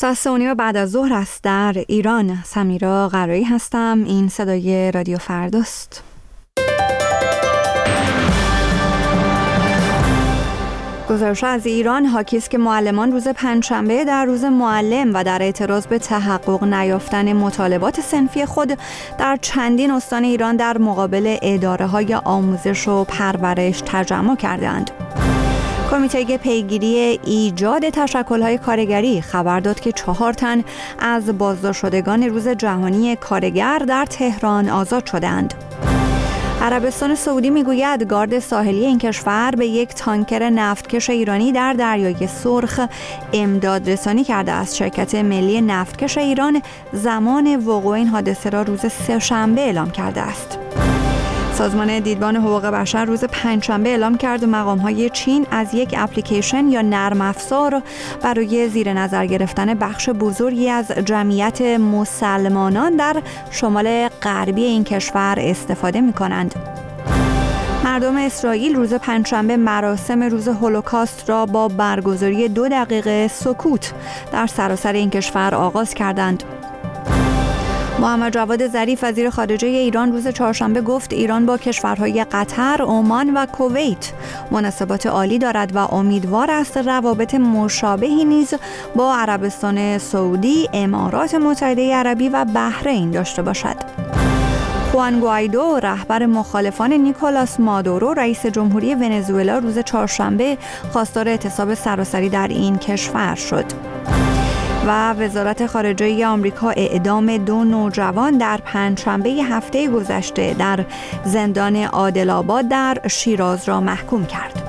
ساعت 3:30 بعد از ظهر است در ایران. سمیرا قرایی هستم. این صدای رادیو فرداست. گزارش از ایران حاکی است که معلمان روز پنجشنبه در روز معلم و در اعتراض به تحقق نیافتن مطالبات صنفی خود در چندین استان ایران در مقابل اداره‌های آموزش و پرورش تجمع کردند. کمیته پیگیری ایجاد تشکل‌های کارگری خبر داد که 4 تن از بازداشت شدگان روز جهانی کارگر در تهران آزاد شدند. عربستان سعودی میگوید گارد ساحلی این کشور به یک تانکر نفتکش ایرانی در دریای سرخ امداد رسانی کرده است. شرکت ملی نفتکش ایران زمان وقوع این حادثه را روز سه‌شنبه اعلام کرده است. سازمان دیدبان حقوق بشر روز پنجشنبه اعلام کرد مقام‌های چین از یک اپلیکیشن یا نرم افزار برای زیر نظر گرفتن بخش بزرگی از جمعیت مسلمانان در شمال غربی این کشور استفاده می‌کنند. مردم اسرائیل روز پنجشنبه مراسم روز هولوکاست را با برگزاری 2 دقیقه سکوت در سراسر این کشور آغاز کردند. محمد جواد ظریف وزیر خارجه ایران روز چهارشنبه گفت ایران با کشورهای قطر، عمان و کویت مناسبات عالی دارد و امیدوار است روابط مشابهی نیز با عربستان سعودی، امارات متحده عربی و بحرین داشته باشد. خوان گوایدو رهبر مخالفان نیکولاس مادورو رئیس جمهوری ونزوئلا روز چهارشنبه خواستار اعتصاب سراسری در این کشور شد. و وزارت خارجه آمریکا اعدام 2 نوجوان در پنجشنبه هفته گذشته در زندان عادل آباد در شیراز را محکوم کرد.